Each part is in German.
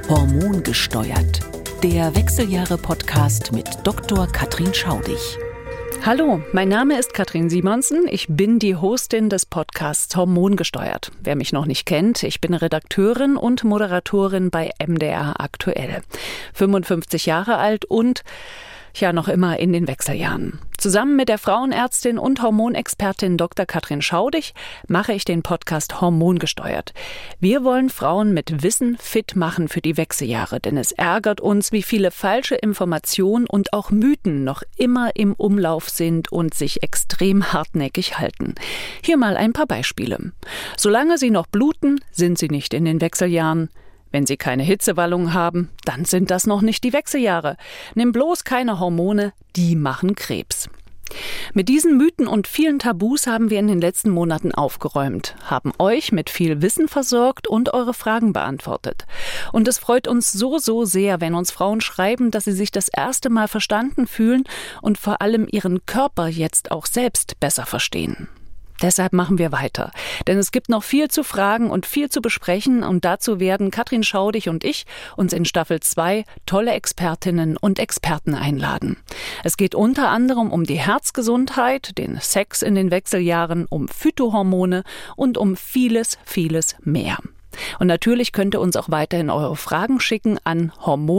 Hormongesteuert. Der Wechseljahre-Podcast mit Dr. Katrin Schaudig. Hallo, mein Name ist Katrin Simonsen. Ich bin die Hostin des Podcasts Hormongesteuert. Wer mich noch nicht kennt, ich bin Redakteurin und Moderatorin bei MDR aktuell. 55 Jahre alt und noch immer in den Wechseljahren. Zusammen mit der Frauenärztin und Hormonexpertin Dr. Katrin Schaudig mache ich den Podcast Hormongesteuert. Wir wollen Frauen mit Wissen fit machen für die Wechseljahre, denn es ärgert uns, wie viele falsche Informationen und auch Mythen noch immer im Umlauf sind und sich extrem hartnäckig halten. Hier mal ein paar Beispiele. Solange sie noch bluten, sind sie nicht in den Wechseljahren. Wenn Sie keine Hitzewallung haben, dann sind das noch nicht die Wechseljahre. Nimm bloß keine Hormone, die machen Krebs. Mit diesen Mythen und vielen Tabus haben wir in den letzten Monaten aufgeräumt, haben euch mit viel Wissen versorgt und eure Fragen beantwortet. Und es freut uns so sehr, wenn uns Frauen schreiben, dass sie sich das erste Mal verstanden fühlen und vor allem ihren Körper jetzt auch selbst besser verstehen. Deshalb machen wir weiter, denn es gibt noch viel zu fragen und viel zu besprechen und dazu werden Katrin Schaudig und ich uns in Staffel 2 tolle Expertinnen und Experten einladen. Es geht unter anderem um die Herzgesundheit, den Sex in den Wechseljahren, um Phytohormone und um vieles mehr. Und natürlich könnt ihr uns auch weiterhin eure Fragen schicken an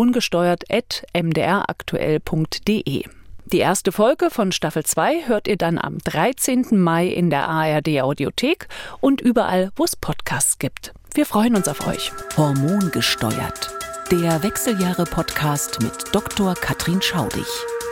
hormongesteuert@mdraktuell.de. Die erste Folge von Staffel 2 hört ihr dann am 13. Mai in der ARD-Audiothek und überall, wo es Podcasts gibt. Wir freuen uns auf euch. Hormongesteuert. Der Wechseljahre-Podcast mit Dr. Katrin Schaudig.